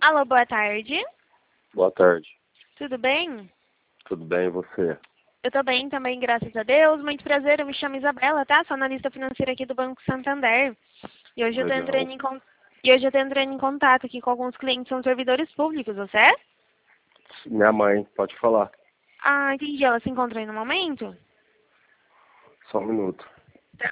Alô, boa tarde. Boa tarde. Tudo bem? Tudo bem, e você? Eu tô bem também, graças a Deus. Muito prazer, eu me chamo Isabela, tá? Sou analista financeira aqui do Banco Santander. E hoje eu tô Legal. entrando em contato aqui com alguns clientes, são servidores públicos, você é? Minha mãe, pode falar. Ah, entendi. Ela se encontra aí no momento? Só um minuto. Tá.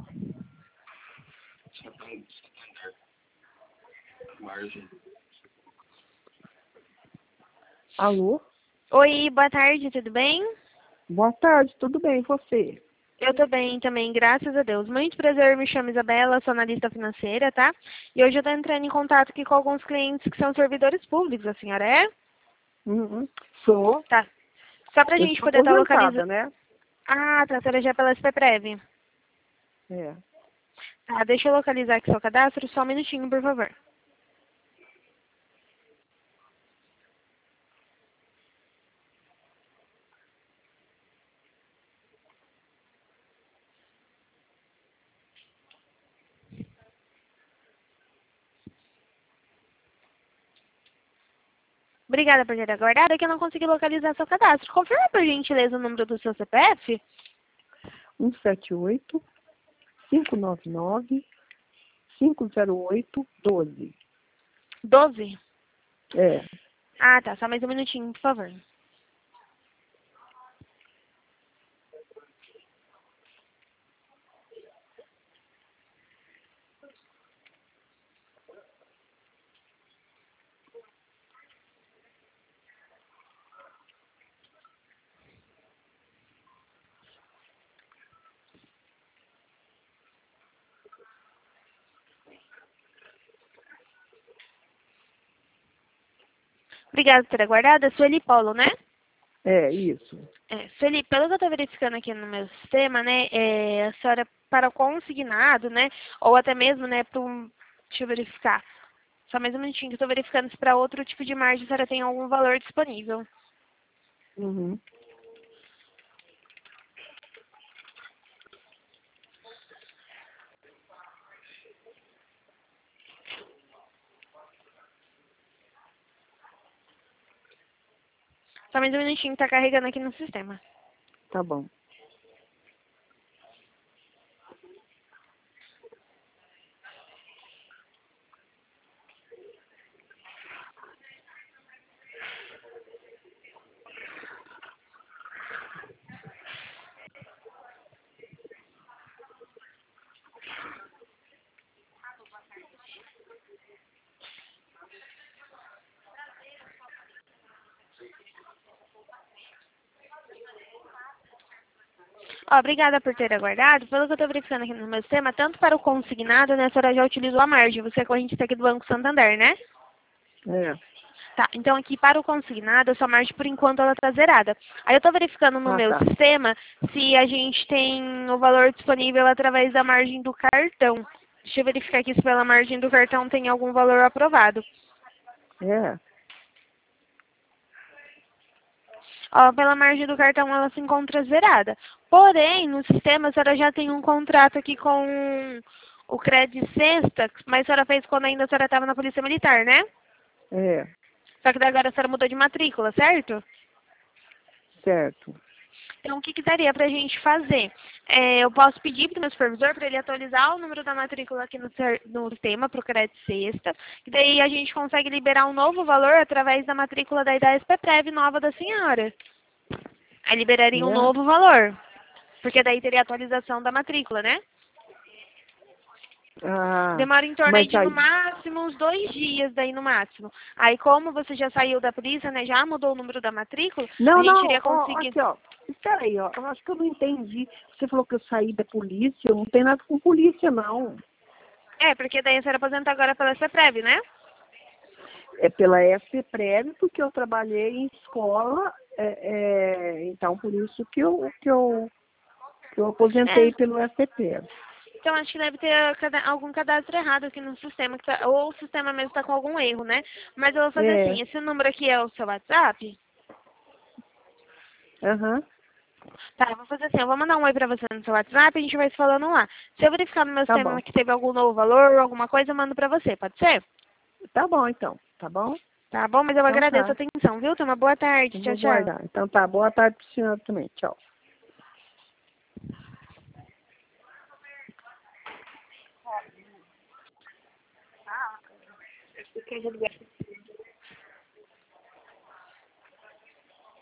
Alô? Oi, boa tarde, tudo bem? Boa tarde, tudo bem, e você? Eu tô bem também, graças a Deus. Muito prazer, me chamo Isabela, sou analista financeira, tá? E hoje eu tô entrando em contato aqui com alguns clientes que são servidores públicos, a senhora é? Sou. Tá. Só pra Eu gente sou poder estar aposentada, localizando. né? Ah, tá, a senhora já é pela SPPrev. É. Tá, deixa eu localizar aqui seu cadastro, só um minutinho, por favor. Obrigada por ter aguardado, é que eu não consegui localizar seu cadastro. Confirma por gentileza o número do seu CPF? 178-599-508-12. 12? É. Ah, tá, só mais um minutinho, por favor. Obrigada por ter aguardado. É Sueli Paulo, né? É, isso. Sueli, pelo que eu tô verificando aqui no meu sistema, né, a senhora para o consignado, né, ou até mesmo, né, para um... Deixa eu verificar. Só mais um minutinho que eu tô verificando se para outro tipo de margem a senhora tem algum valor disponível. Uhum. Só mais um minutinho que tá carregando aqui no sistema. Tá bom. Ó, obrigada por ter aguardado. Pelo que eu tô verificando aqui no meu sistema, tanto para o consignado, né, a senhora já utilizou a margem. Você é correntista aqui do Banco Santander, né? É. Tá, então aqui para o consignado, a sua margem por enquanto ela tá zerada. Aí eu tô verificando no meu Tá. sistema se a gente tem o valor disponível através da margem do cartão. Deixa eu verificar aqui se pela margem do cartão tem algum valor aprovado. É. Ó, pela margem do cartão ela se encontra zerada. Porém, no sistema a senhora já tem um contrato aqui com o Credit Sexta, mas a senhora fez quando ainda a senhora estava na Polícia Militar, né? É. Só que daí agora a senhora mudou de matrícula, certo? Certo. Então, o que que daria para a gente fazer? Eu posso pedir para o meu supervisor para ele atualizar o número da matrícula aqui no sistema para o Credit Sexta, que daí a gente consegue liberar um novo valor através da matrícula da SPPrev nova da senhora. Aí liberaria um É. novo valor, porque daí teria atualização da matrícula, né? Ah, Demora em torno aí mas de no aí... máximo uns 2 dias daí no máximo. Aí como você já saiu da polícia, né? Já mudou o número da matrícula, a Não, gente não, iria ó, conseguir. aqui, ó. Espera aí, ó. Eu acho que eu não entendi. Você falou que eu saí da polícia. Não tem nada com polícia, não. Porque daí você era aposentada agora pela CEPREV, né? É pela SPPrev, porque eu trabalhei em escola, então por isso que eu aposentei É. pelo SPPrev. Então acho que deve ter algum cadastro errado aqui no sistema, ou o sistema mesmo está com algum erro, né? Mas eu vou fazer É, assim, esse número aqui é o seu WhatsApp? aham, Tá, eu vou fazer assim, eu vou mandar um oi pra você no seu WhatsApp e a gente vai se falando lá. Se eu verificar no meu tá sistema bom. que teve algum novo valor, alguma coisa, eu mando pra você, pode ser? Tá bom, então. tá bom? Tá bom, mas eu Então agradeço tá. a atenção, viu? Tenha uma boa tarde. Eu Tchau, vou tchau. guardar. Então tá, boa tarde pro senhor também. Tchau.